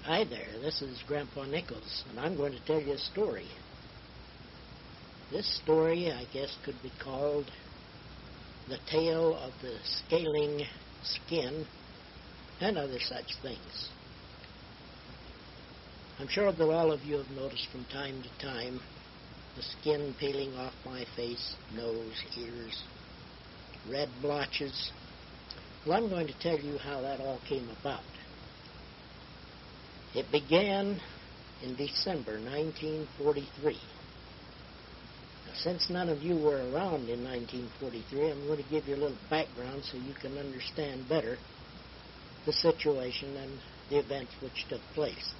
Hi there, this is Grandpa Nichols, and I'm going to tell you a story. This story, I guess, could be called The Tale of the Scaling Skin and Other Such Things. I'm sure that all of you have noticed from time to time the skin peeling off my face, nose, ears, red blotches. Well, I'm going to tell you how that all came about. It began in December 1943. Now, since none of you were around in 1943, I'm going to give you a little background so you can understand better the situation and the events which took place.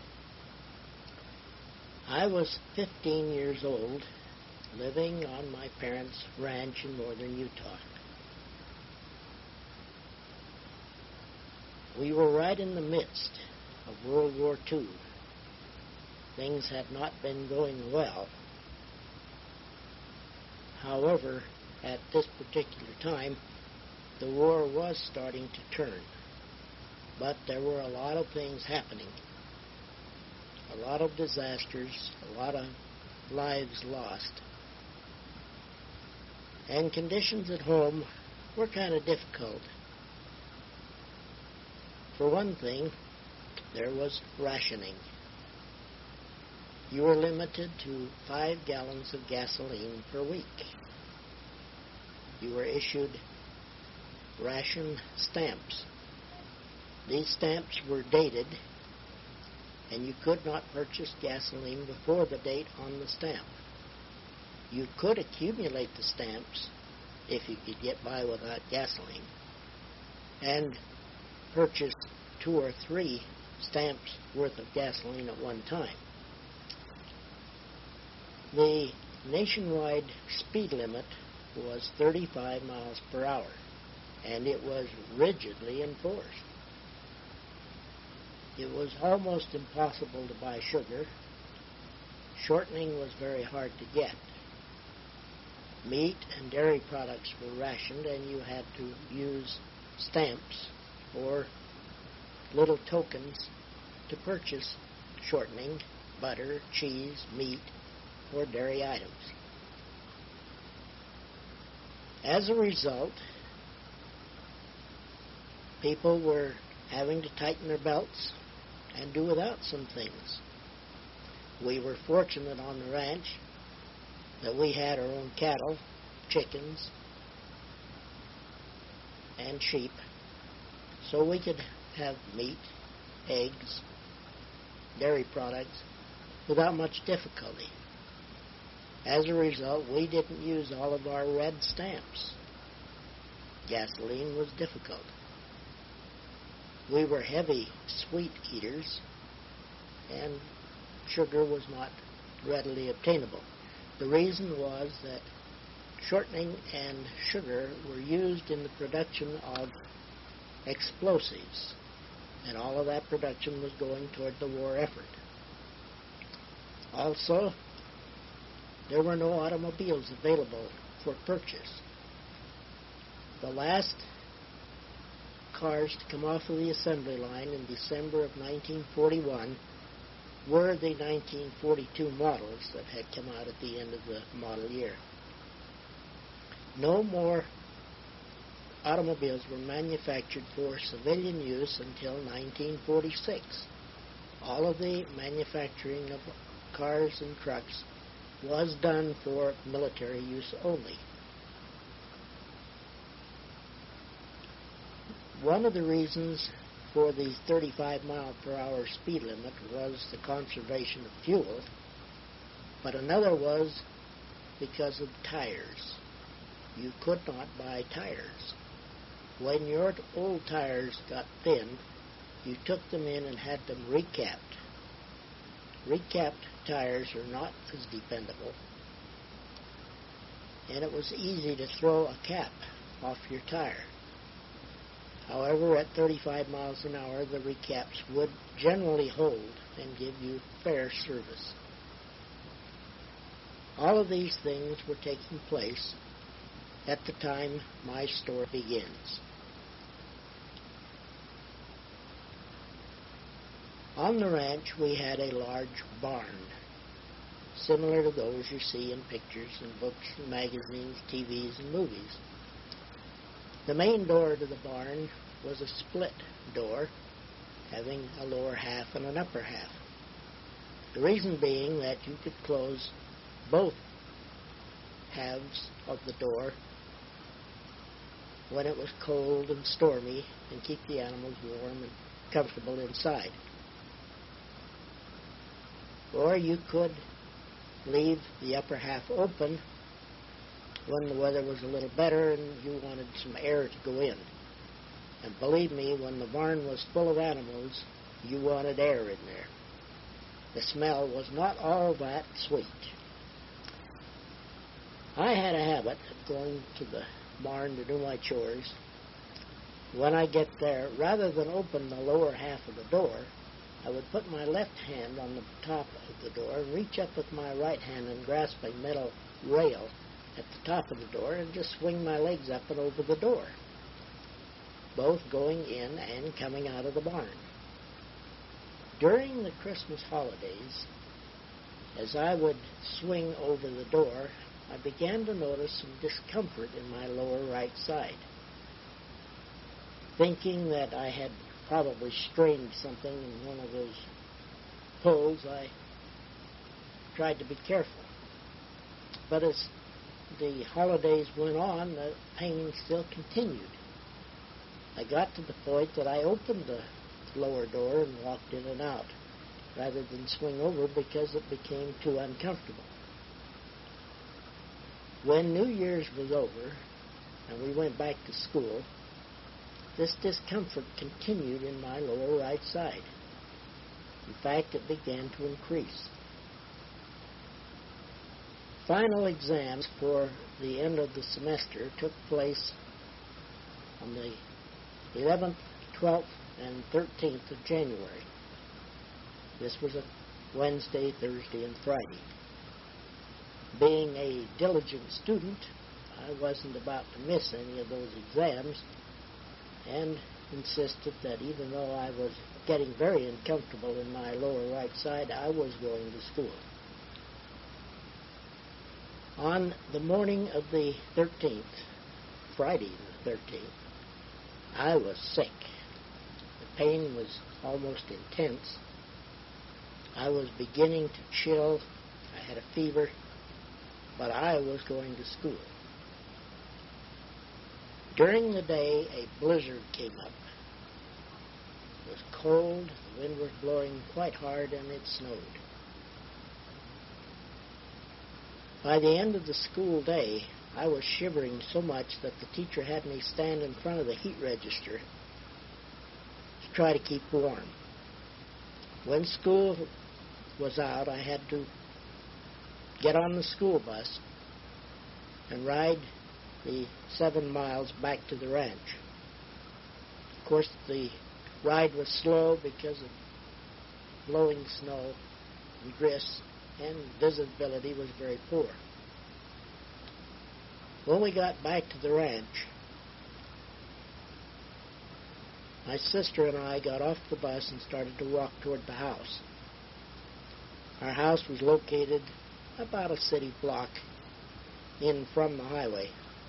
I was 15 years old, living on my parents' ranch in northern Utah. We were right in the midst of World War II. Things had not been going well. However, at this particular time, the war was starting to turn. But there were a lot of things happening. A lot of disasters, a lot of lives lost. And conditions at home were kind of difficult. For one thing, there was rationing. You were limited to 5 gallons of gasoline per week. You were issued ration stamps. These stamps were dated, and you could not purchase gasoline before the date on the stamp. You could accumulate the stamps if you could get by without gasoline, and purchase 2 or 3 stamps worth of gasoline at one time. The nationwide speed limit was 35 miles per hour, and it was rigidly enforced. It was almost impossible to buy sugar. Shortening was very hard to get. Meat and dairy products were rationed, and you had to use stamps or little tokens to purchase shortening, butter, cheese, meat, or dairy items. As a result, people were having to tighten their belts and do without some things. We were fortunate on the ranch that we had our own cattle, chickens, and sheep, so we could have meat, eggs, dairy products without much difficulty. As a result, we didn't use all of our red stamps. Gasoline was difficult. We were heavy sweet eaters, and sugar was not readily obtainable. The reason was that shortening and sugar were used in the production of explosives, and all of that production was going toward the war effort. Also, there were no automobiles available for purchase. The last cars to come off of the assembly line in December of 1941 were the 1942 models that had come out at the end of the model year. No more automobiles were manufactured for civilian use until 1946. All of the manufacturing of cars and trucks was done for military use only. One of the reasons for the 35 mile per hour speed limit was the conservation of fuel, but another was because of tires. You could not buy tires. When your old tires got thin, you took them in and had them recapped. Recapped tires are not as dependable, and it was easy to throw a cap off your tire. However, at 35 miles an hour, the recaps would generally hold and give you fair service. All of these things were taking place at the time my story begins. On the ranch, we had a large barn, similar to those you see in pictures and books and magazines, TVs, and movies. The main door to the barn was a split door, having a lower half and an upper half. The reason being that you could close both halves of the door when it was cold and stormy and keep the animals warm and comfortable inside. Or you could leave the upper half open when the weather was a little better and you wanted some air to go in. And believe me, when the barn was full of animals, you wanted air in there. The smell was not all that sweet. I had a habit of going to the barn to do my chores. When I get there, rather than open the lower half of the door, I would put my left hand on the top of the door and reach up with my right hand and grasp a metal rail at the top of the door and just swing my legs up and over the door, both going in and coming out of the barn. During the Christmas holidays, as I would swing over the door, I began to notice some discomfort in my lower right side. Thinking that I had probably strained something in one of those pulls, I tried to be careful. But as the holidays went on, the pain still continued. I got to the point that I opened the lower door and walked in and out, rather than swing over because it became too uncomfortable. When New Year's was over and we went back to school, this discomfort continued in my lower right side. In fact, it began to increase. Final exams for the end of the semester took place on the 11th, 12th, and 13th of January. This was a Wednesday, Thursday, and Friday. Being a diligent student, I wasn't about to miss any of those exams and insisted that even though I was getting very uncomfortable in my lower right side, I was going to school. On the morning of the 13th, Friday the 13th, I was sick. The pain was almost intense. I was beginning to chill. I had a fever, but I was going to school. During the day, a blizzard came up. It was cold, the wind was blowing quite hard, and it snowed. By the end of the school day, I was shivering so much that the teacher had me stand in front of the heat register to try to keep warm. When school was out, I had to get on the school bus and ride the 7 miles back to the ranch. Of course, the ride was slow because of blowing snow and drifts, and visibility was very poor. When we got back to the ranch, my sister and I got off the bus and started to walk toward the house. Our house was located about a city block in from the highway.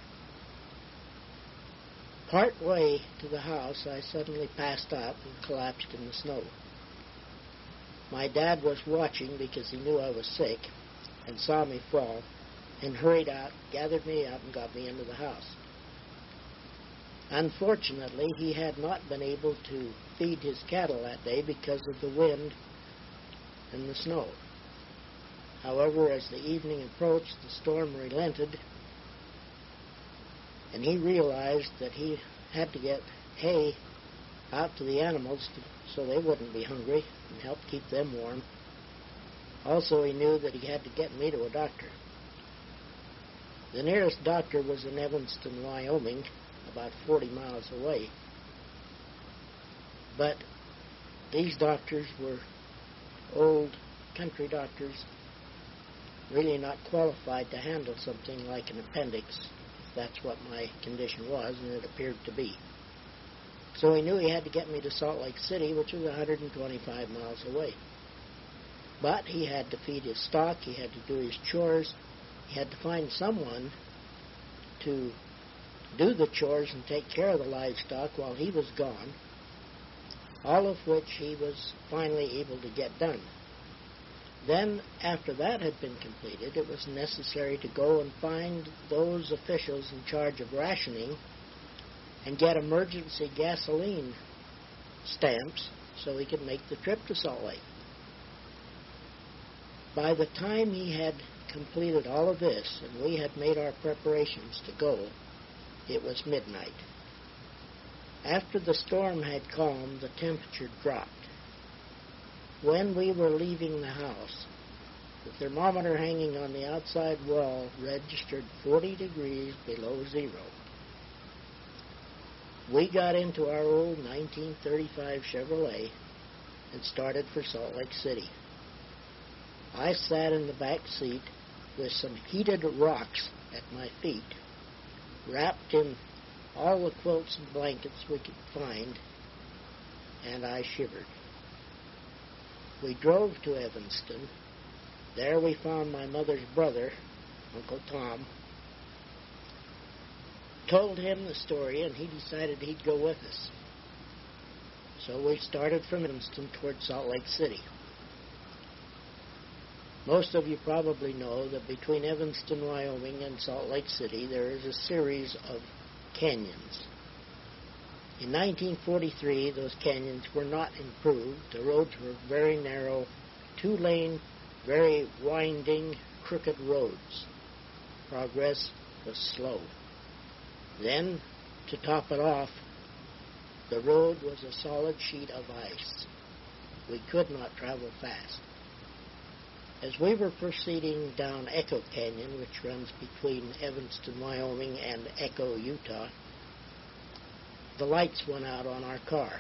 Part way to the house, I suddenly passed out and collapsed in the snow. My dad was watching because he knew I was sick and saw me fall and hurried out, gathered me up, and got me into the house. Unfortunately, he had not been able to feed his cattle that day because of the wind and the snow. However, as the evening approached, the storm relented, and he realized that he had to get hay out to the animals so they wouldn't be hungry and help keep them warm. Also, he knew that he had to get me to a doctor. The nearest doctor was in Evanston, Wyoming, about 40 miles away. But these doctors were old country doctors, really not qualified to handle something like an appendix, if that's what my condition was, and it appeared to be. So he knew he had to get me to Salt Lake City, which was 125 miles away. But he had to feed his stock, he had to do his chores, he had to find someone to do the chores and take care of the livestock while he was gone, all of which he was finally able to get done. Then, after that had been completed, it was necessary to go and find those officials in charge of rationing and get emergency gasoline stamps so he could make the trip to Salt Lake. By the time he had completed all of this and we had made our preparations to go, it was midnight. After the storm had calmed, the temperature dropped. When we were leaving the house, the thermometer hanging on the outside wall registered 40 degrees below zero. We got into our old 1935 Chevrolet and started for Salt Lake City. I sat in the back seat with some heated rocks at my feet, wrapped in all the quilts and blankets we could find, and I shivered. We drove to Evanston. There we found my mother's brother, Uncle Tom, told him the story, and he decided he'd go with us. So we started from Evanston toward Salt Lake City. Most of you probably know that between Evanston, Wyoming and Salt Lake City there is a series of canyons. In 1943, those canyons were not improved. The roads were very narrow, two-lane, very winding, crooked roads. Progress was slow. Then, to top it off, the road was a solid sheet of ice. We could not travel fast. As we were proceeding down Echo Canyon, which runs between Evanston, Wyoming and Echo, Utah, the lights went out on our car.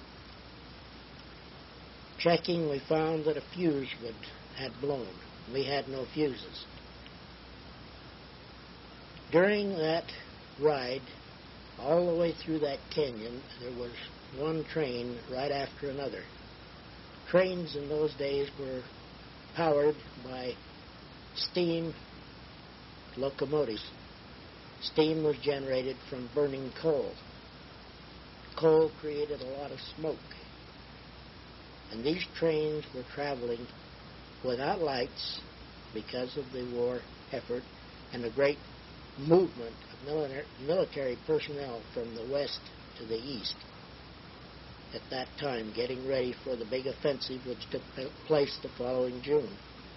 Checking, we found that a fuse had blown. We had no fuses. During that ride, all the way through that canyon, there was one train right after another. Trains in those days were powered by steam locomotives. Steam was generated from burning coal. Coal created a lot of smoke. And these trains were traveling without lights because of the war effort and a great movement of military personnel from the west to the east at that time, getting ready for the big offensive which took place the following June.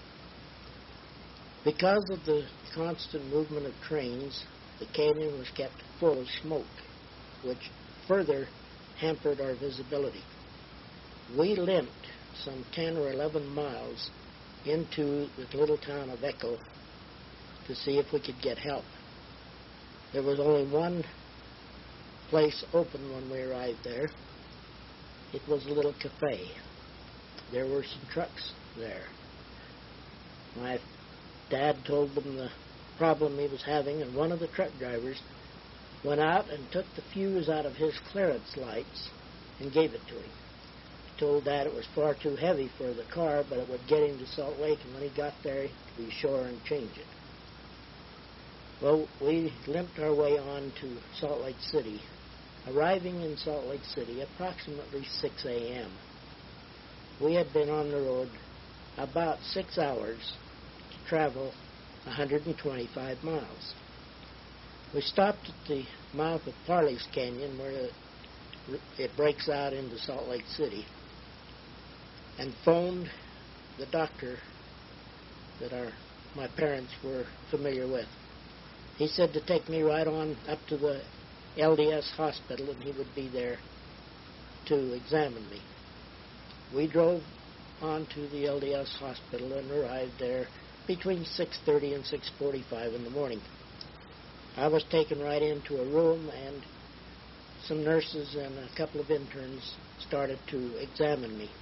Because of the constant movement of trains, the canyon was kept full of smoke, which further hampered our visibility. We limped some 10 or 11 miles into the little town of Echo to see if we could get help. There was only one place open when we arrived there. It was a little cafe. There were some trucks there. My dad told them the problem he was having, and one of the truck drivers went out and took the fuse out of his clearance lights and gave it to him. He told Dad it was far too heavy for the car, but it would get him to Salt Lake, and when he got there, he'd be sure and change it. Well, we limped our way on to Salt Lake City, arriving in Salt Lake City approximately 6 a.m. We had been on the road about 6 hours to travel 125 miles. We stopped at the mouth of Parley's Canyon where it breaks out into Salt Lake City and phoned the doctor that my parents were familiar with. He said to take me right on up to the LDS hospital and he would be there to examine me. We drove on to the LDS hospital and arrived there between 6:30 and 6:45 in the morning. I was taken right into a room, and some nurses and a couple of interns started to examine me.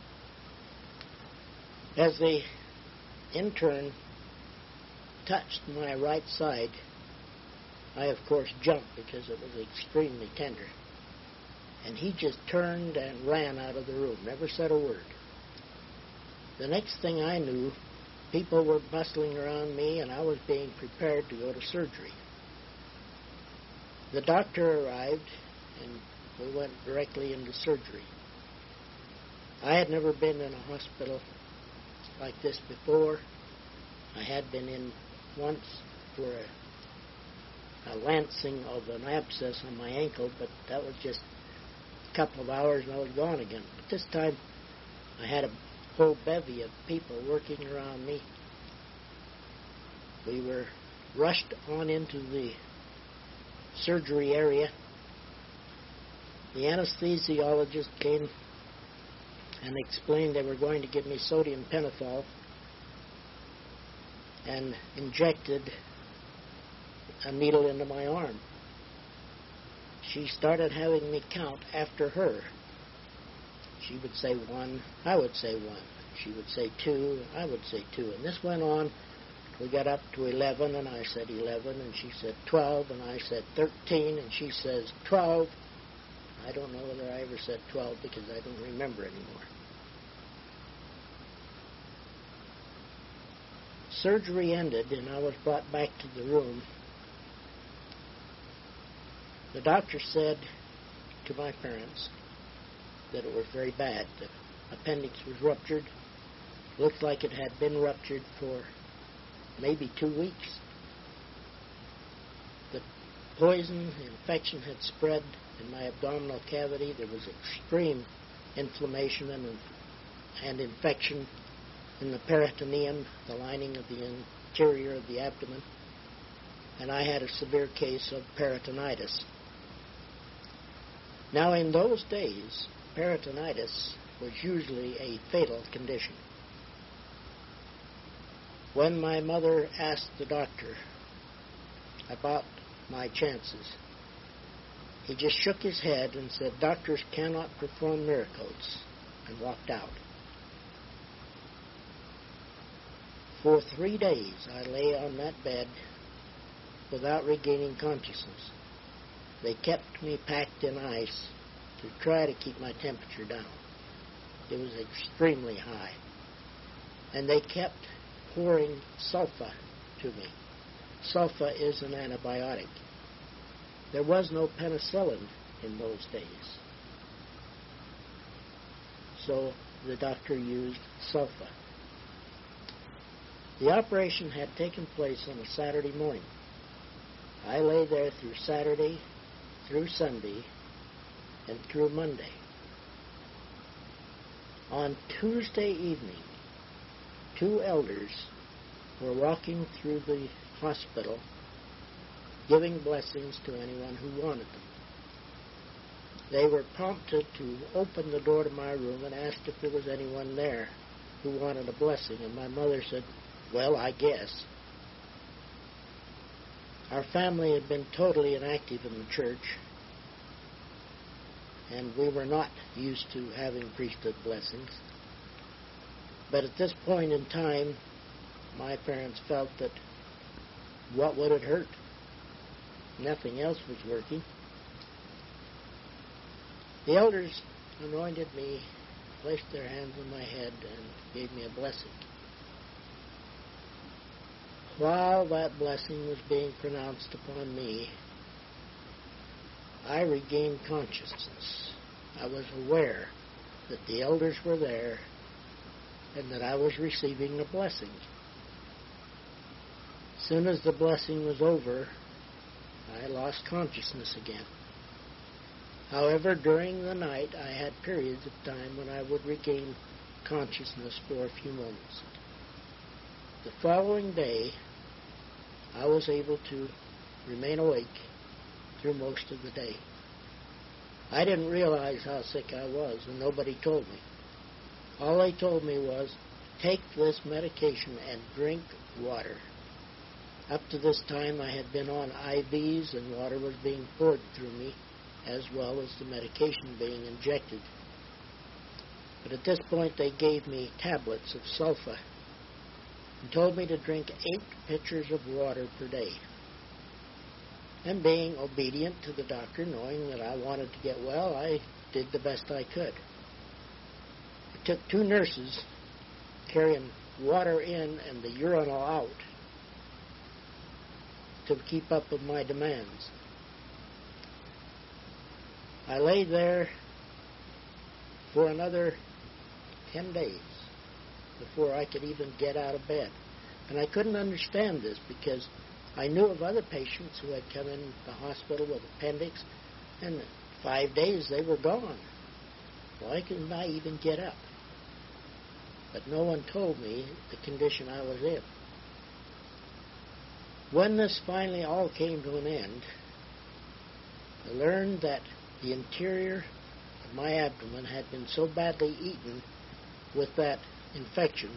As the intern touched my right side, I, of course, jumped because it was extremely tender. and he just turned and ran out of the room, never said a word. The next thing I knew, people were bustling around me, and I was being prepared to go to surgery. The doctor arrived, and we went directly into surgery. I had never been in a hospital like this before. I had been in once for a lancing of an abscess on my ankle, but that was just a couple of hours and I was gone again. But this time I had a whole bevy of people working around me. We were rushed on into the surgery area. The anesthesiologist came and explained they were going to give me sodium pentothal and injected a needle into my arm. She started having me count after her. She would say 1, I would say 1. She would say 2, I would say 2. And this went on. We got up to 11, and I said 11, and she said 12, and I said 13, and she says 12. I don't know whether I ever said 12 because I don't remember anymore. Surgery ended, and I was brought back to the room. The doctor said to my parents that it was very bad. The appendix was ruptured. Looked like it had been ruptured for maybe 2 weeks. The poison, the infection had spread in my abdominal cavity. There was extreme inflammation and infection in the peritoneum, the lining of the interior of the abdomen, and I had a severe case of peritonitis. Now, in those days, peritonitis was usually a fatal condition. When my mother asked the doctor about my chances, he just shook his head and said, "Doctors cannot perform miracles," and walked out. For 3 days, I lay on that bed without regaining consciousness. They kept me packed in ice to try to keep my temperature down. It was extremely high. And they kept pouring sulfa to me. Sulfa is an antibiotic. There was no penicillin in those days. So the doctor used sulfa. The operation had taken place on a Saturday morning. I lay there through Saturday, through Sunday, and through Monday. On Tuesday evening, 2 elders were walking through the hospital giving blessings to anyone who wanted them. They were prompted to open the door to my room and asked if there was anyone there who wanted a blessing, and my mother said, "Well, I guess." Our family had been totally inactive in the church, and we were not used to having priesthood blessings. But at this point in time, my parents felt that what would it hurt? Nothing else was working. The elders anointed me, placed their hands on my head, and gave me a blessing. While that blessing was being pronounced upon me, I regained consciousness. I was aware that the elders were there and that I was receiving a blessing. As soon as the blessing was over, I lost consciousness again. However, during the night, I had periods of time when I would regain consciousness for a few moments. The following day, I was able to remain awake through most of the day. I didn't realize how sick I was, and nobody told me. All they told me was, take this medication and drink water. Up to this time, I had been on IVs, and water was being poured through me, as well as the medication being injected. But at this point, they gave me tablets of sulfa and told me to drink 8 pitchers of water per day. And being obedient to the doctor, knowing that I wanted to get well, I did the best I could. It took 2 nurses carrying water in and the urinal out to keep up with my demands. I lay there for another 10 days before I could even get out of bed. And I couldn't understand this because I knew of other patients who had come in the hospital with appendix, and in 5 days they were gone. Why couldn't I even get up? But no one told me the condition I was in. When this finally all came to an end, I learned that the interior of my abdomen had been so badly eaten with that infection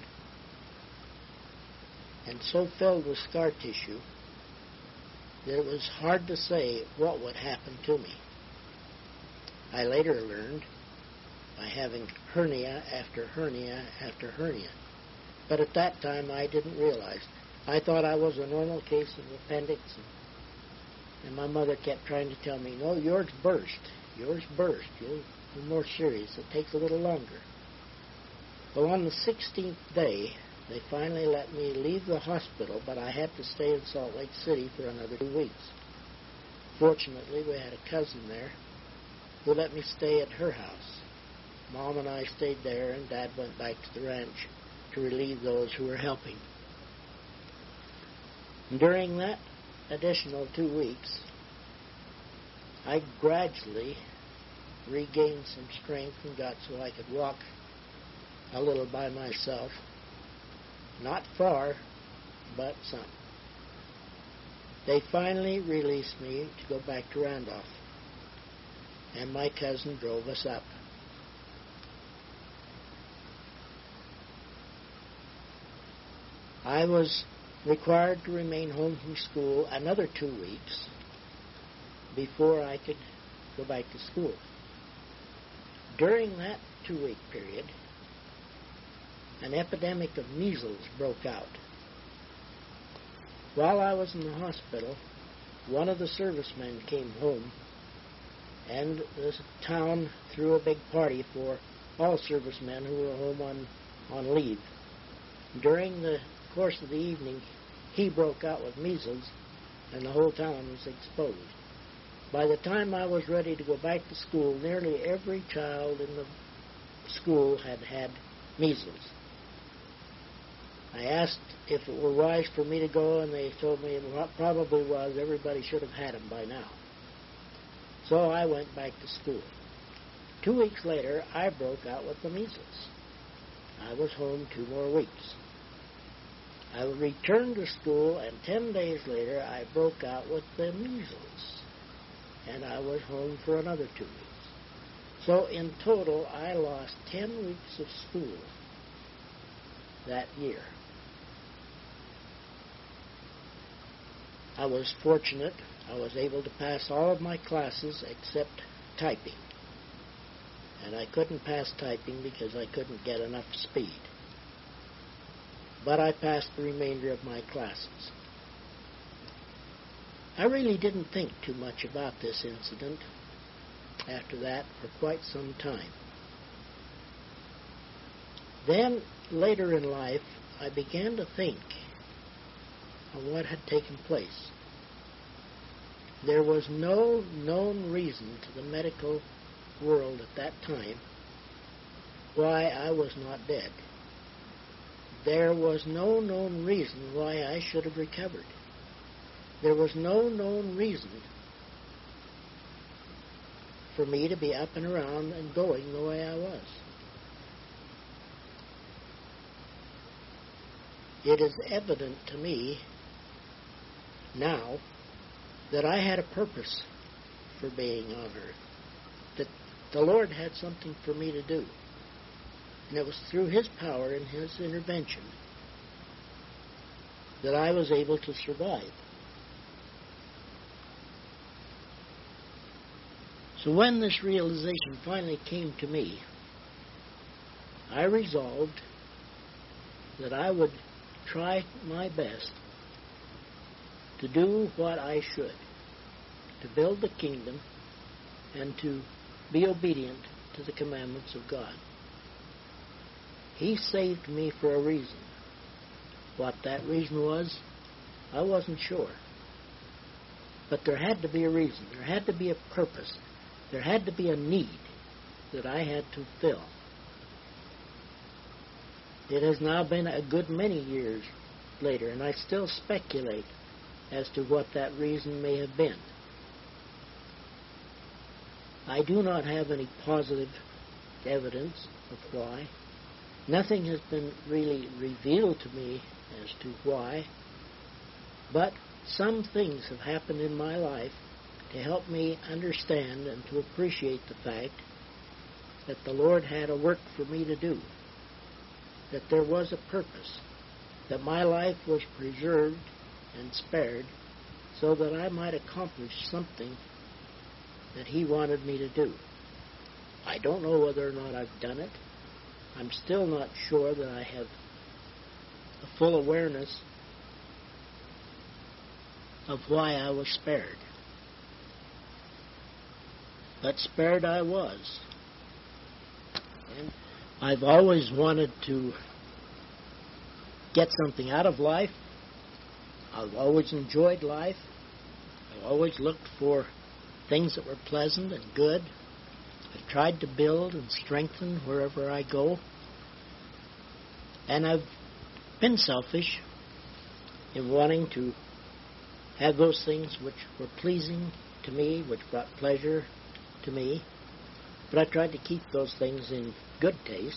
and so filled with scar tissue that it was hard to say what would happen to me. I later learned by having hernia after hernia after hernia. But at that time I didn't realize. I thought I was a normal case of appendix, and my mother kept trying to tell me, no, yours burst. Yours burst. You're more serious. It takes a little longer. Well, on the 16th day, they finally let me leave the hospital, but I had to stay in Salt Lake City for another 2 weeks. Fortunately, we had a cousin there who let me stay at her house. Mom and I stayed there, and Dad went back to the ranch to relieve those who were helping. During that additional 2 weeks, I gradually regained some strength and got so I could walk a little by myself. Not far, but some. They finally released me to go back to Randolph, and my cousin drove us up. I was required to remain home from school another 2 weeks before I could go back to school. During that 2-week period, an epidemic of measles broke out. While I was in the hospital, one of the servicemen came home, and the town threw a big party for all servicemen who were home on leave. During the course of the evening, he broke out with measles, and the whole town was exposed. By the time I was ready to go back to school, nearly every child in the school had had measles. I asked if it were wise for me to go, and they told me it probably was. Everybody should have had them by now. So I went back to school. 2 weeks later, I broke out with the measles. I was home 2 more weeks. I returned to school, and 10 days later, I broke out with the measles, and I was home for another 2 weeks. So in total, I lost 10 weeks of school that year. I was fortunate. I was able to pass all of my classes except typing. And I couldn't pass typing because I couldn't get enough speed. But I passed the remainder of my classes. I really didn't think too much about this incident after that for quite some time. Then, later in life, I began to think of what had taken place. There was no known reason to the medical world at that time why I was not dead. There was no known reason why I should have recovered. There was no known reason for me to be up and around and going the way I was. It is evident to me now that I had a purpose for being on earth, that the Lord had something for me to do. And it was through His power and His intervention that I was able to survive. So when this realization finally came to me, I resolved that I would try my best to do what I should to build the kingdom and to be obedient to the commandments of God. He saved me for a reason. What that reason was, I wasn't sure. But there had to be a reason. There had to be a purpose. There had to be a need that I had to fill. It has now been a good many years later, and I still speculate as to what that reason may have been. I do not have any positive evidence of why. Nothing has been really revealed to me as to why, but some things have happened in my life to help me understand and to appreciate the fact that the Lord had a work for me to do, that there was a purpose, that my life was preserved and spared so that I might accomplish something that He wanted me to do. I don't know whether or not I've done it. I'm still not sure that I have a full awareness of why I was spared. But spared I was. And I've always wanted to get something out of life. I've always enjoyed life. I've always looked for things that were pleasant and good. I've tried to build and strengthen wherever I go. And I've been selfish in wanting to have those things which were pleasing to me, which brought pleasure to me. But I tried to keep those things in good taste.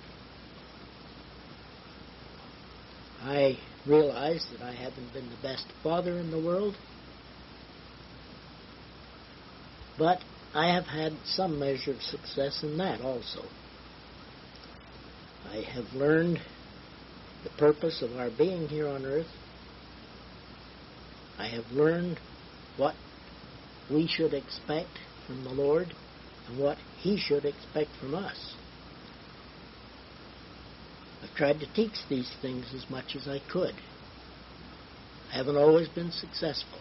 I realize that I haven't been the best father in the world, but I have had some measure of success in that also. I have learned the purpose of our being here on earth. I have learned what we should expect from the Lord and what He should expect from us. I've tried to teach these things as much as I could. I haven't always been successful.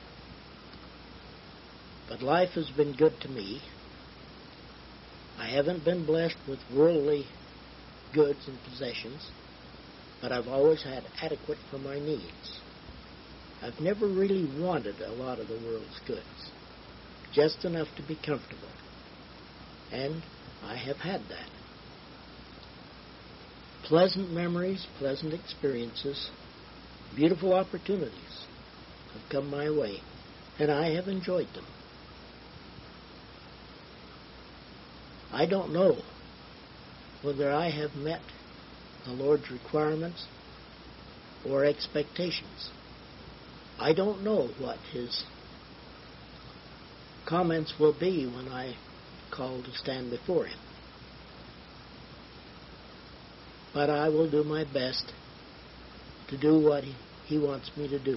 But life has been good to me. I haven't been blessed with worldly goods and possessions, but I've always had adequate for my needs. I've never really wanted a lot of the world's goods, just enough to be comfortable. And I have had that. Pleasant memories, pleasant experiences, beautiful opportunities have come my way, and I have enjoyed them. I don't know whether I have met the Lord's requirements or expectations. I don't know what His comments will be when I call to stand before Him. But I will do my best to do what He wants me to do.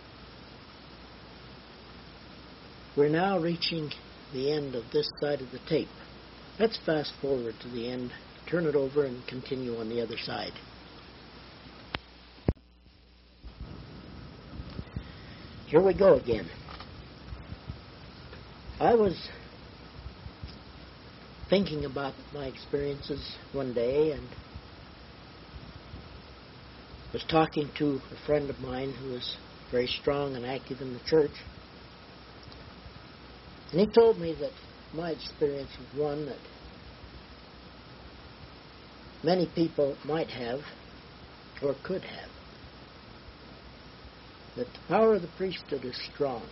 We're now reaching the end of this side of the tape. Let's fast forward to the end, turn it over, and continue on the other side. Here we go again. I was thinking about my experiences one day and was talking to a friend of mine who was very strong and active in the church. And he told me that my experience was one that many people might have or could have. That the power of the priesthood is strong.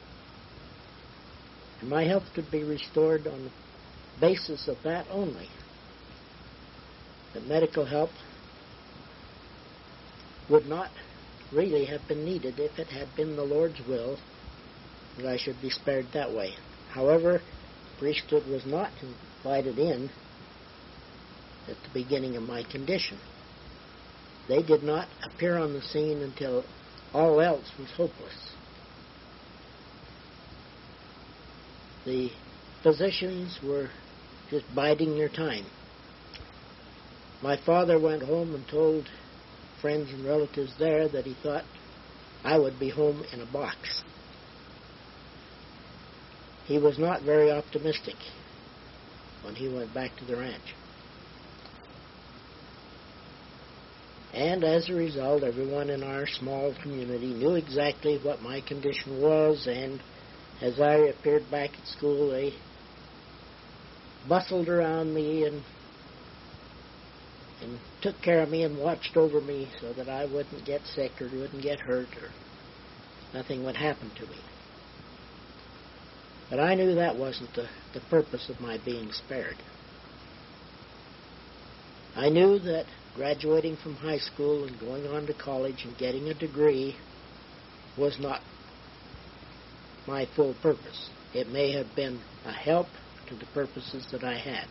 And my health could be restored on the basis of that only. That medical help would not really have been needed if it had been the Lord's will that I should be spared that way. However, the priesthood was not invited in at the beginning of my condition. They did not appear on the scene until all else was hopeless. The physicians were just biding their time. My father went home and told friends and relatives there that he thought I would be home in a box. he was not very optimistic when he went back to the ranch. And as a result, everyone in our small community knew exactly what my condition was, and as I appeared back at school, they bustled around me and took care of me and watched over me so that I wouldn't get sick or wouldn't get hurt or nothing would happen to me. But I knew that wasn't the purpose of my being spared. I knew that graduating from high school and going on to college and getting a degree was not my full purpose. It may have been a help to the purposes that I had.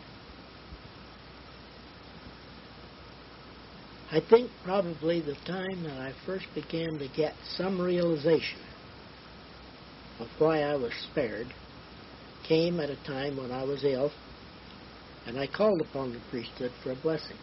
I think probably the time that I first began to get some realization of why I was spared came at a time when I was ill, and I called upon the priesthood for a blessing.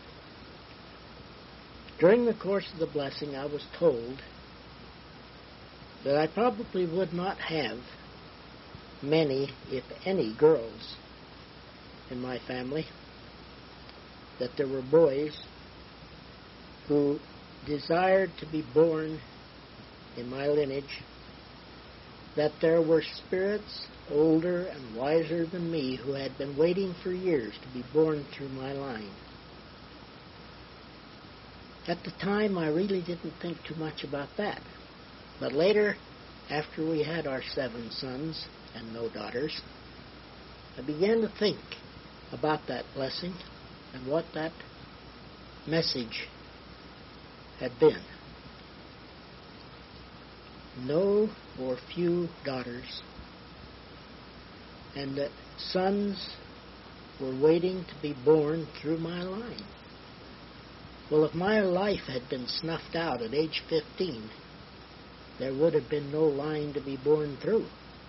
During the course of the blessing, I was told that I probably would not have many, if any, girls in my family, that there were boys who desired to be born in my lineage, that there were spirits older and wiser than me who had been waiting for years to be born through my line. At the time, I really didn't think too much about that. But later, after we had our 7 sons and no daughters, I began to think about that blessing and what that message had been. No or few daughters, and that sons were waiting to be born through my line. Well, if my life had been snuffed out at age 15, there would have been no line to be born through.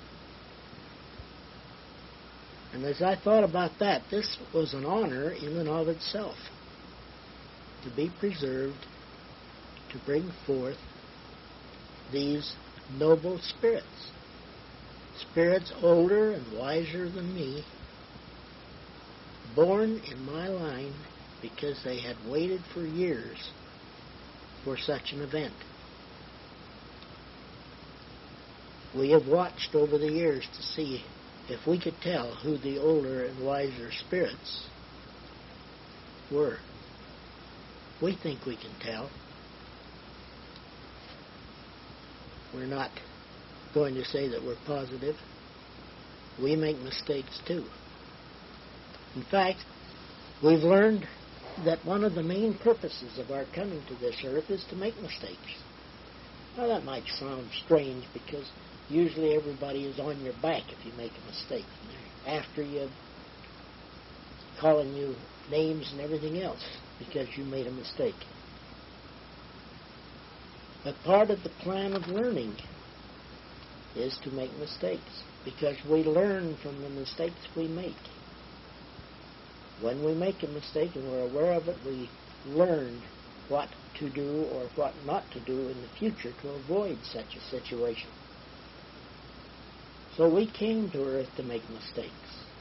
And as I thought about that, this was an honor in and of itself, to be preserved, to bring forth these noble spirits, spirits older and wiser than me, born in my line because they had waited for years for such an event. We have watched over the years to see if we could tell who the older and wiser spirits were. We think we can tell. We're not going to say that we're positive. We make mistakes too. In fact, we've learned that one of the main purposes of our coming to this earth is to make mistakes. Now that might sound strange because usually everybody is on your back if you make a mistake. After you, calling you names and everything else because you made a mistake. But part of the plan of learning is to make mistakes because we learn from the mistakes we make. When we make a mistake and we're aware of it, we learn what to do or what not to do in the future to avoid such a situation. So we came to earth to make mistakes.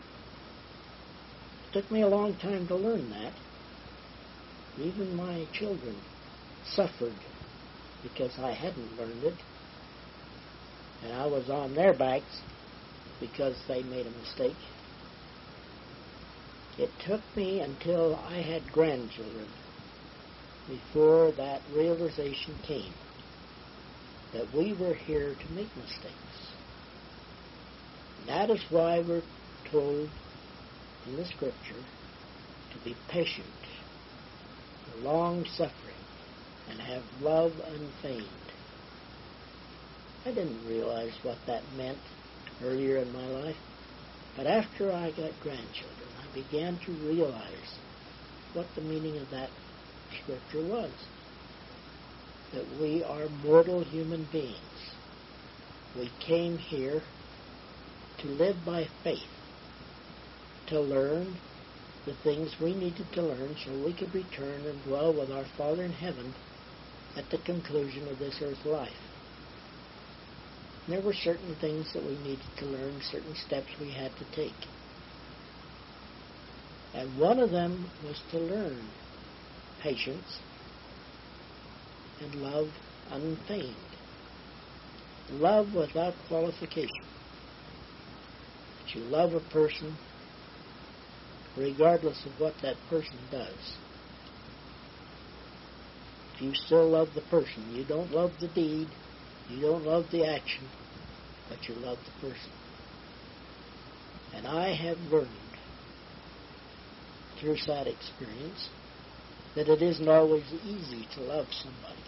It took me a long time to learn that. Even my children suffered because I hadn't learned it. And I was on their backs because they made a mistake. It took me until I had grandchildren before that realization came that we were here to make mistakes. And that is why we're told in the Scripture to be patient, long-suffering, and have love unfeigned. I didn't realize what that meant earlier in my life, but after I got grandchildren, I began to realize what the meaning of that Scripture was. That we are mortal human beings. We came here to live by faith, to learn the things we needed to learn so we could return and dwell with our Father in heaven at the conclusion of this earth life. there were certain things that we needed to learn, certain steps we had to take. And one of them was to learn patience and love unfeigned. Love without qualification. That you love a person regardless of what that person does. If you still love the person, you don't love the deed, you don't love the action, but you love the person. And I have learned through sad experience that it isn't always easy to love somebody.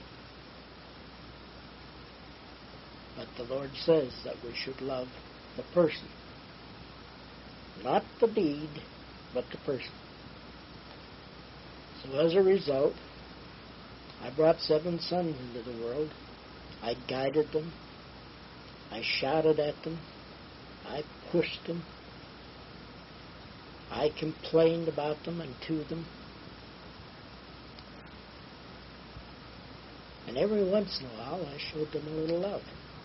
But the Lord says that we should love the person. Not the deed, but the person. So as a result, I brought 7 sons into the world. I guided them. I shouted at them. I pushed them. I complained about them and to them. And every once in a while I showed them a little love.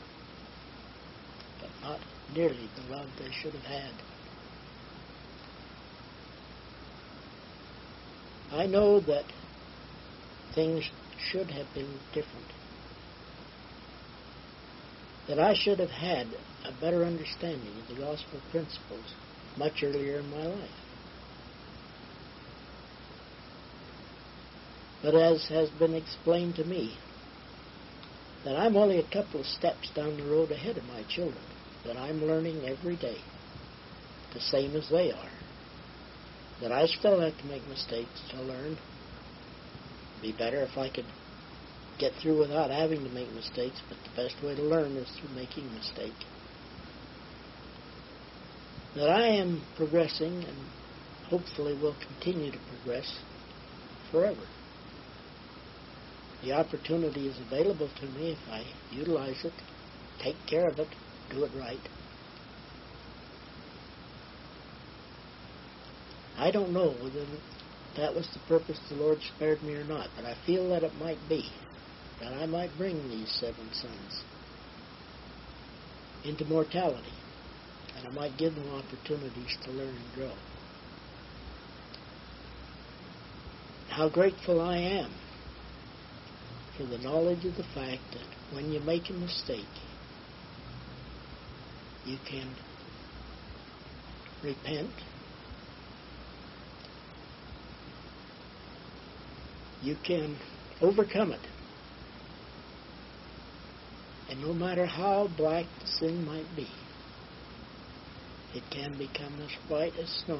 But not nearly the love they should have had. I know that things should have been different. That I should have had a better understanding of the gospel principles much earlier in my life. But as has been explained to me, that I'm only a couple of steps down the road ahead of my children, that I'm learning every day, the same as they are. That I still have to make mistakes to learn. It'd be better if I could get through without having to make mistakes, but the best way to learn is through making a mistake. That I am progressing and hopefully will continue to progress forever. The opportunity is available to me if I utilize it, take care of it, do it right. I don't know whether that was the purpose the Lord spared me or not, but I feel that it might be, that I might bring these 7 sons into mortality, and I might give them opportunities to learn and grow. How grateful I am for the knowledge of the fact that when you make a mistake, you can repent. You can overcome it. And no matter how black the sin might be, it can become as white as snow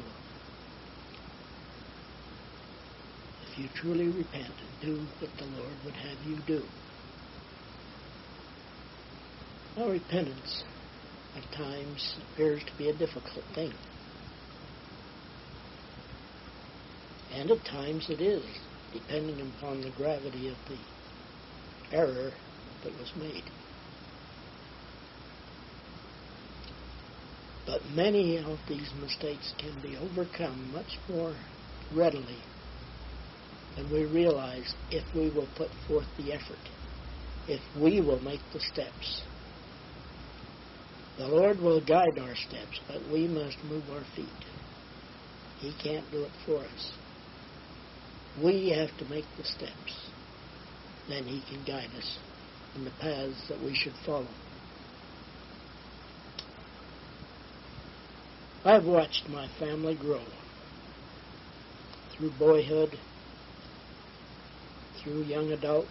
if you truly repent and do what the Lord would have you do. Now, repentance at times appears to be a difficult thing. And at times it is, depending upon the gravity of the error that was made. But many of these mistakes can be overcome much more readily than we realize if we will put forth the effort, if we will make the steps. The Lord will guide our steps, but we must move our feet. He can't do it for us. We have to make the steps. Then He can guide us in the paths that we should follow. I've watched my family grow through boyhood, through young adult,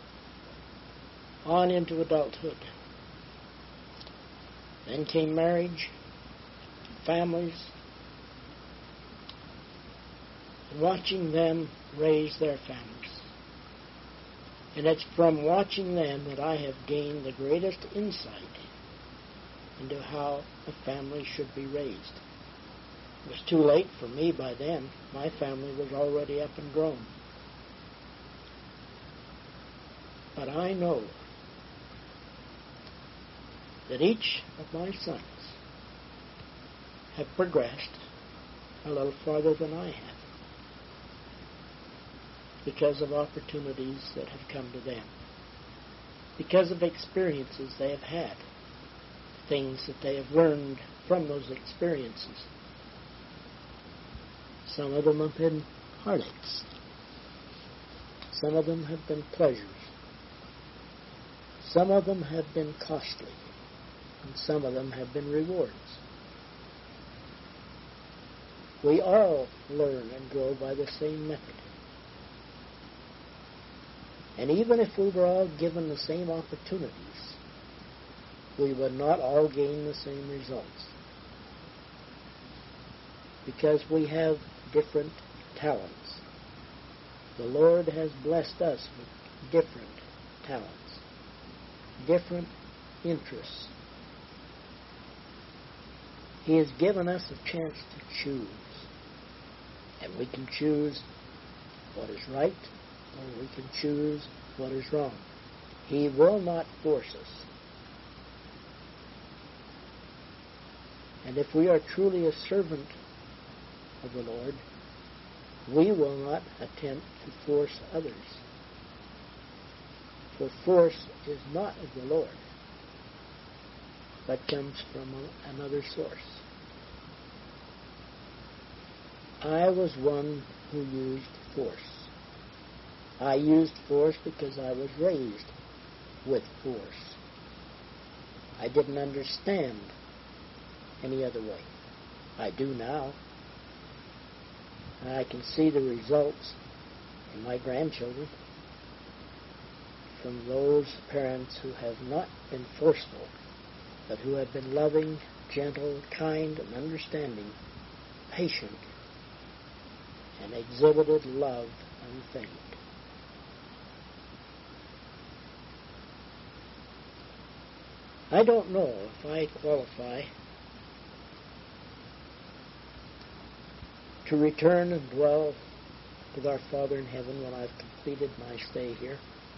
on into adulthood. Then came marriage, families, and watching them raise their families. And it's from watching them that I have gained the greatest insight into how a family should be raised. It was too late for me by then. My family was already up and grown. But I know that each of my sons have progressed a little farther than I have because of opportunities that have come to them, because of experiences they have had, things that they have learned from those experiences. Some of them have been heartaches. Some of them have been pleasures. Some of them have been costly. And some of them have been rewards. We all learn and grow by the same method. And even if we were all given the same opportunities, we would not all gain the same results. Because we have different talents. The Lord has blessed us with different talents, different interests. He has given us a chance to choose. And we can choose what is right, or we can choose what is wrong. He will not force us. And if we are truly a servant of the Lord, we will not attempt to force others. For force is not of the Lord, but comes from another source. I was one who used force. I used force because I was raised with force. I didn't understand any other way. I do now. And I can see the results in my grandchildren from those parents who have not been forceful, but who have been loving, gentle, kind, and understanding, patient, and exhibited love unfeigned. I don't know if I qualify to return and dwell with our Father in heaven when I've completed my stay here.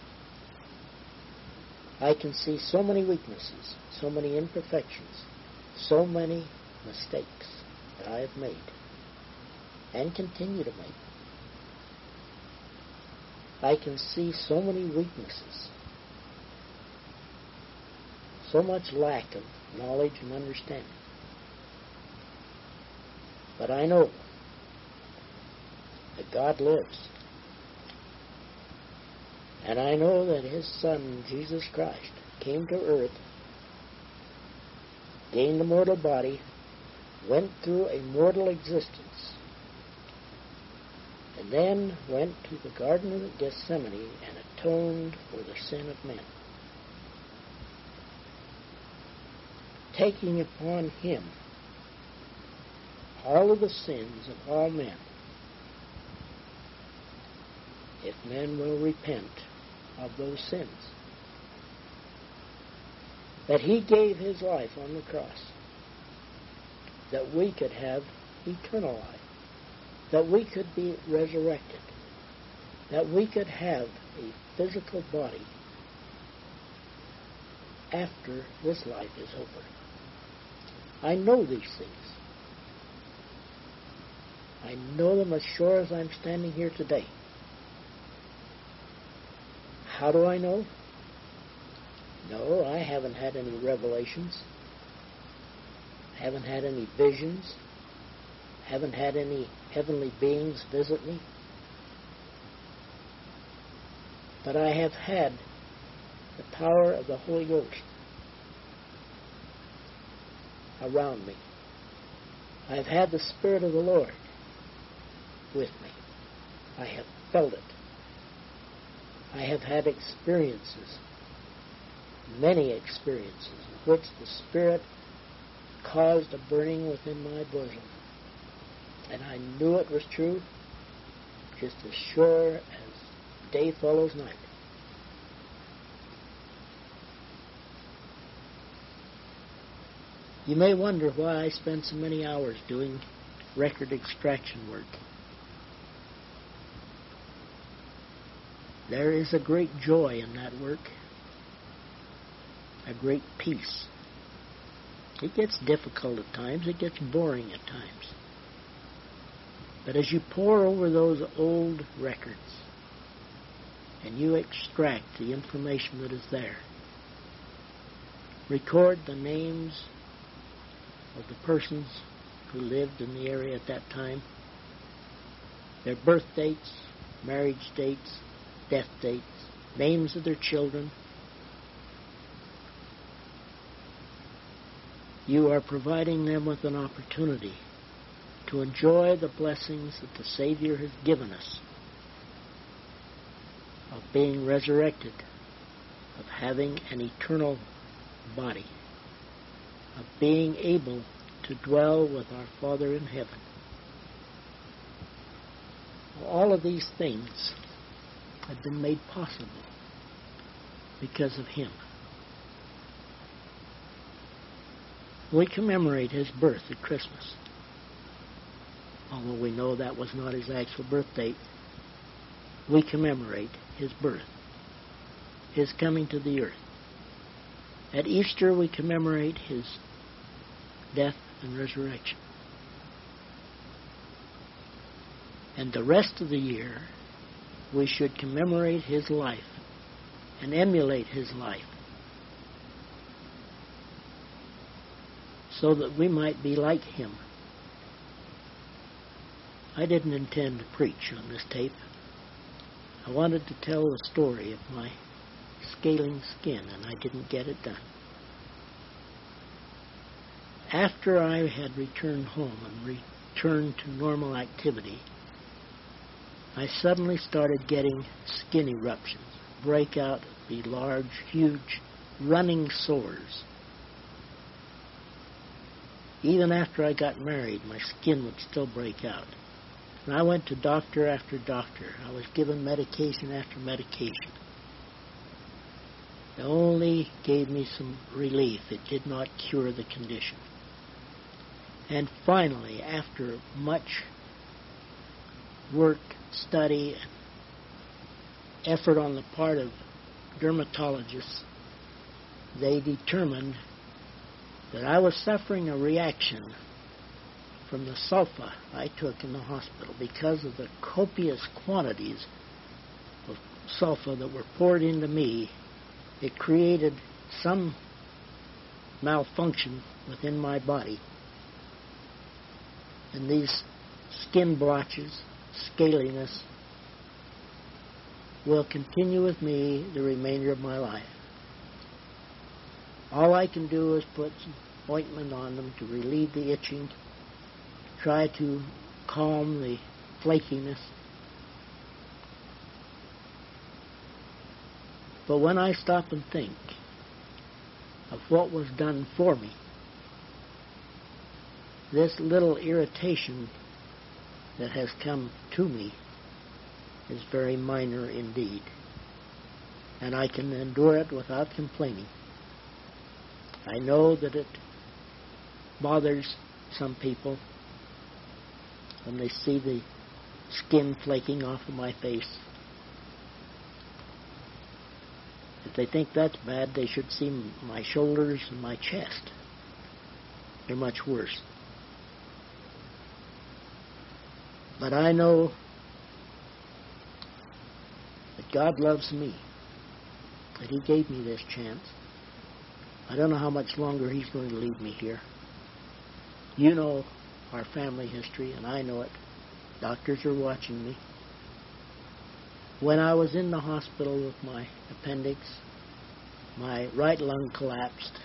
I can see so many weaknesses, so many imperfections, so many mistakes that I have made and continue to make. I can see so many weaknesses, so much lack of knowledge and understanding. But I know that God lives. And I know that His Son, Jesus Christ, came to earth, gained a mortal body, went through a mortal existence, and then went to the Garden of Gethsemane and atoned for the sin of men, taking upon Him all of the sins of all men, if men will repent of those sins. That He gave His life on the cross, that we could have eternal life, that we could be resurrected, that we could have a physical body after this life is over. I know these things. I know them as sure as I'm standing here today. How do I know? No, I haven't had any revelations. Haven't had any visions. Haven't had any heavenly beings visit me. But I have had the power of the Holy Ghost around me. I have had the Spirit of the Lord with me. I have felt it. I have had experiences, many experiences, in which the Spirit caused a burning within my bosom. And I knew it was true, just as sure as day follows night. You may wonder why I spend so many hours doing record extraction work. There is a great joy in that work, a great peace. It gets difficult at times, it gets boring at times. But as you pore over those old records and you extract the information that is there, record the names of the persons who lived in the area at that time, their birth dates, marriage dates, death dates, names of their children. You are providing them with an opportunity to enjoy the blessings that the Savior has given us of being resurrected, of having an eternal body, of being able to dwell with our Father in heaven. All of these things have been made possible because of Him. We commemorate His birth at Christmas, although we know that was not His actual birth date. We commemorate His birth, His coming to the earth. At Easter, we commemorate His death and resurrection. And the rest of the year, we should commemorate His life and emulate His life so that we might be like Him. I didn't intend to preach on this tape. I wanted to tell the story of my scaling skin, and I didn't get it done. After I had returned home and returned to normal activity, I suddenly started getting skin eruptions, break out the large, huge, running sores. Even after I got married, my skin would still break out. And I went to doctor after doctor. I was given medication after medication. It only gave me some relief. It did not cure the condition. And finally, after much work, study, and effort on the part of dermatologists, they determined that I was suffering a reaction from the sulfa I took in the hospital because of the copious quantities of sulfa that were poured into me. It created some malfunction within my body. And these skin blotches, scaliness, will continue with me the remainder of my life. All I can do is put some ointment on them to relieve the itching, try to calm the flakiness. But when I stop and think of what was done for me, this little irritation that has come to me is very minor indeed, and I can endure it without complaining. I know that it bothers some people when they see the skin flaking off of my face. If they think that's bad, they should see my shoulders and my chest. They're much worse. But I know that God loves me, that He gave me this chance. I don't know how much longer He's going to leave me here. You know our family history, and I know it. Doctors are watching me. When I was in the hospital with my appendix, my right lung collapsed,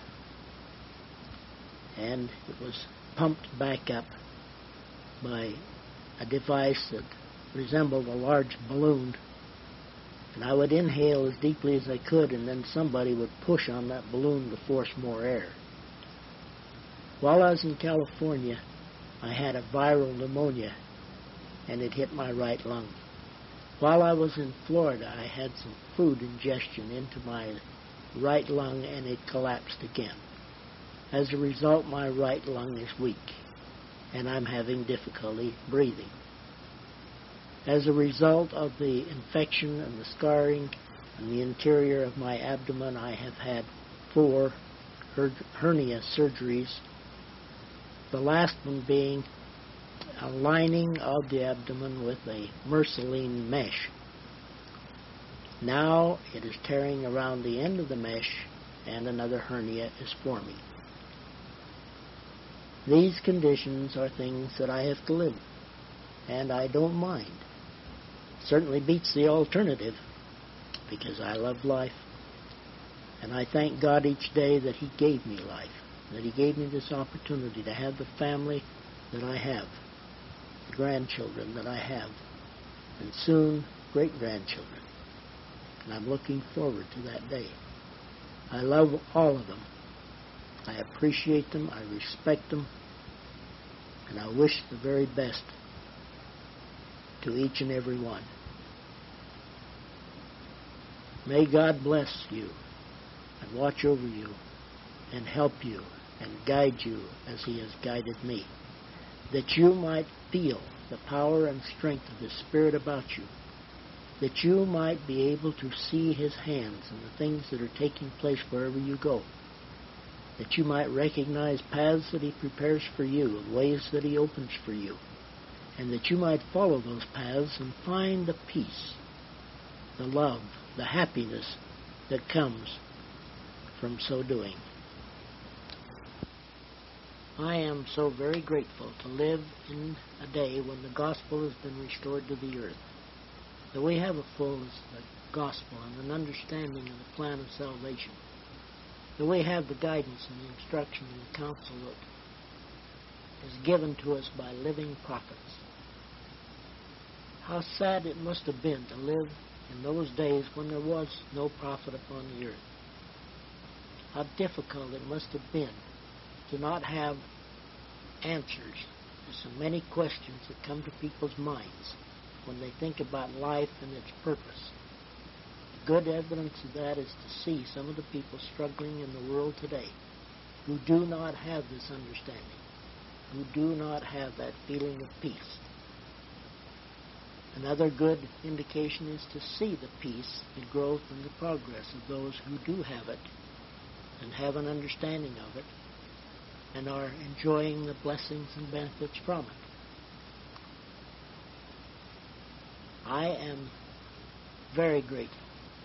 and it was pumped back up by a device that resembled a large balloon. And I would inhale as deeply as I could, and then somebody would push on that balloon to force more air. While I was in California, I had a viral pneumonia, and it hit my right lung. While I was in Florida, I had some food ingestion into my right lung, and it collapsed again. As a result, my right lung is weak, and I'm having difficulty breathing. As a result of the infection and the scarring in the interior of my abdomen, I have had 4 hernia surgeries, the last one being a lining of the abdomen with a Merceline mesh. Now it is tearing around the end of the mesh, and another hernia is forming. These conditions are things that I have to live with, and I don't mind. It certainly beats the alternative, because I love life, and I thank God each day that He gave me life, that He gave me this opportunity to have the family that I have, the grandchildren that I have, and soon great-grandchildren. And I'm looking forward to that day. I love all of them. I appreciate them, I respect them, and I wish the very best to each and every one. May God bless you and watch over you and help you and guide you as He has guided me, that you might feel the power and strength of His Spirit about you, that you might be able to see His hands in the things that are taking place wherever you go, that you might recognize paths that He prepares for you and ways that He opens for you, and that you might follow those paths and find the peace, the love, the happiness that comes from so doing. I am so very grateful to live in a day when the gospel has been restored to the earth, that we have a fullness of the gospel and an understanding of the plan of salvation, that we have the guidance and the instruction and the counsel that is given to us by living prophets. How sad it must have been to live in those days when there was no prophet upon the earth. How difficult it must have been to not have answers to so many questions that come to people's minds when they think about life and its purpose. Good evidence of that is to see some of the people struggling in the world today who do not have this understanding, who do not have that feeling of peace. Another good indication is to see the peace, the growth, and the progress of those who do have it and have an understanding of it and are enjoying the blessings and benefits from it. I am very grateful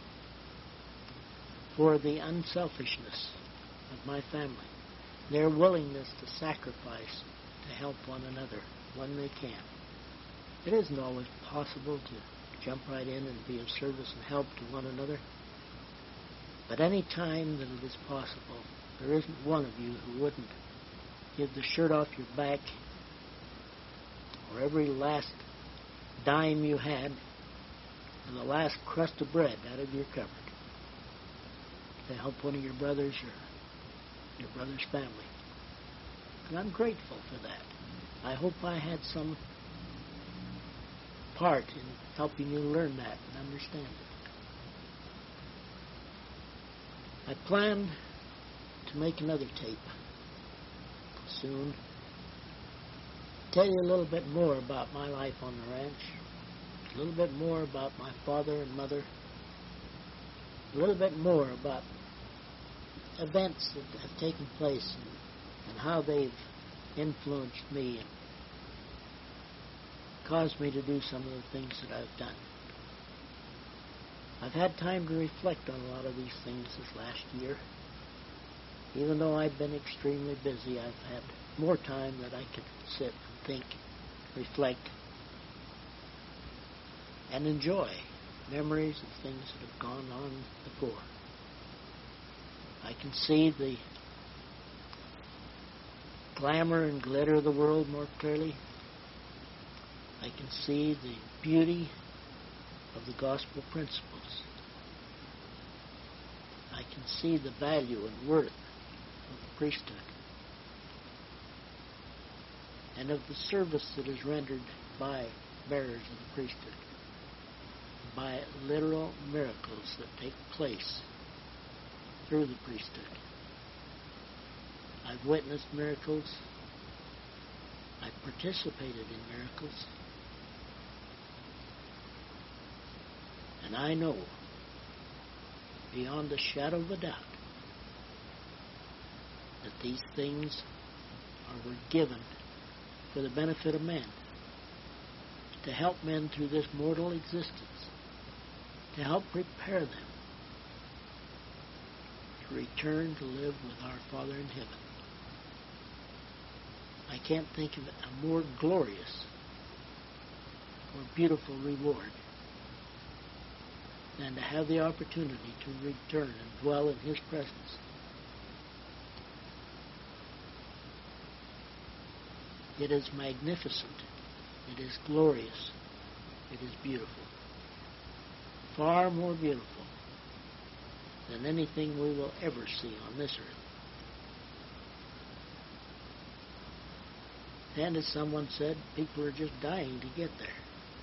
for the unselfishness of my family, their willingness to sacrifice to help one another when they can. It isn't always possible to jump right in and be of service and help to one another, but any time that it is possible, there isn't one of you who wouldn't give the shirt off your back or every last dime you had and the last crust of bread out of your cupboard to help one of your brothers or your brother's family. And I'm grateful for that. I hope I had some part in helping you learn that and understand it. I plan to make another tape soon. Tell you a little bit more about my life on the ranch, a little bit more about my father and mother, a little bit more about events that have taken place and how they've influenced me and caused me to do some of the things that I've done. I've had time to reflect on a lot of these things this last year. Even though I've been extremely busy, I've had more time that I could sit and think, reflect, and enjoy memories of things that have gone on before. I can see the glamour and glitter of the world more clearly. I can see the beauty of the gospel principles. I can see the value and worth of the priesthood and of the service that is rendered by bearers of the priesthood, by literal miracles that take place through the priesthood. I've witnessed miracles. I've participated in miracles. And I know, beyond a shadow of a doubt, that these things were given for the benefit of men, to help men through this mortal existence, to help prepare them to return to live with our Father in heaven. I can't think of a more glorious or beautiful reward than to have the opportunity to return and dwell in His presence. It is magnificent. It is glorious. It is beautiful. Far more beautiful than anything we will ever see on this earth. And as someone said, people are just dying to get there.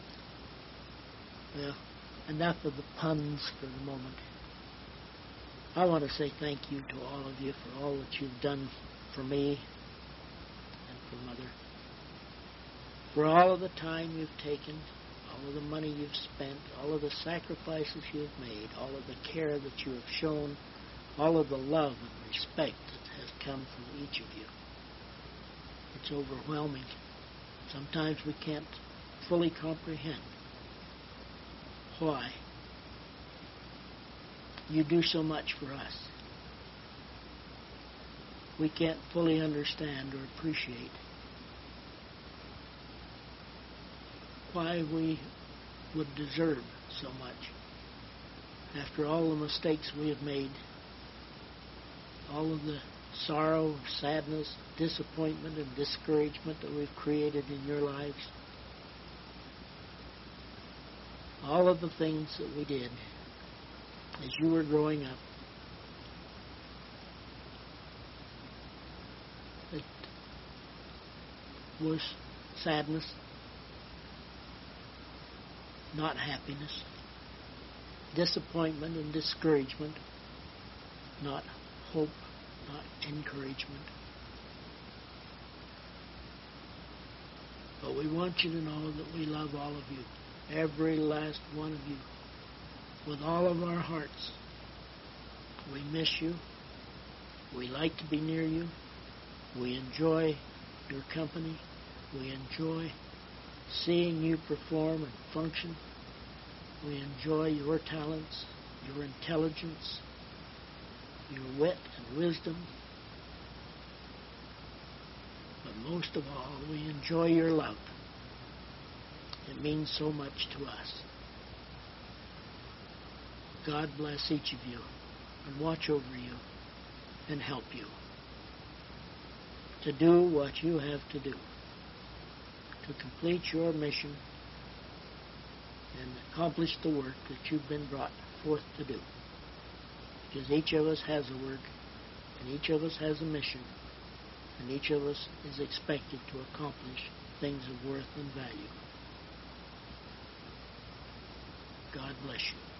Well, enough of the puns for the moment. I want to say thank you to all of you for all that you've done for me and for Mother. For all of the time you've taken, all of the money you've spent, all of the sacrifices you've made, all of the care that you have shown, all of the love and respect that has come from each of you. It's overwhelming. Sometimes we can't fully comprehend why you do so much for us. We can't fully understand or appreciate why we would deserve so much after all the mistakes we have made, all of the sorrow, sadness, disappointment, and discouragement that we've created in your lives. All of the things that we did as you were growing up that was sadness, not happiness, disappointment and discouragement, not hope, not encouragement. But we want you to know that we love all of you, every last one of you, with all of our hearts. We miss you. We like to be near you. We enjoy your company. We enjoy seeing you perform and function. We enjoy your talents, your intelligence, your wit and wisdom. But most of all, we enjoy your love. It means so much to us. God bless each of you and watch over you and help you to do what you have to do, to complete your mission and accomplish the work that you've been brought forth to do. Because each of us has a work, and each of us has a mission, and each of us is expected to accomplish things of worth and value. God bless you.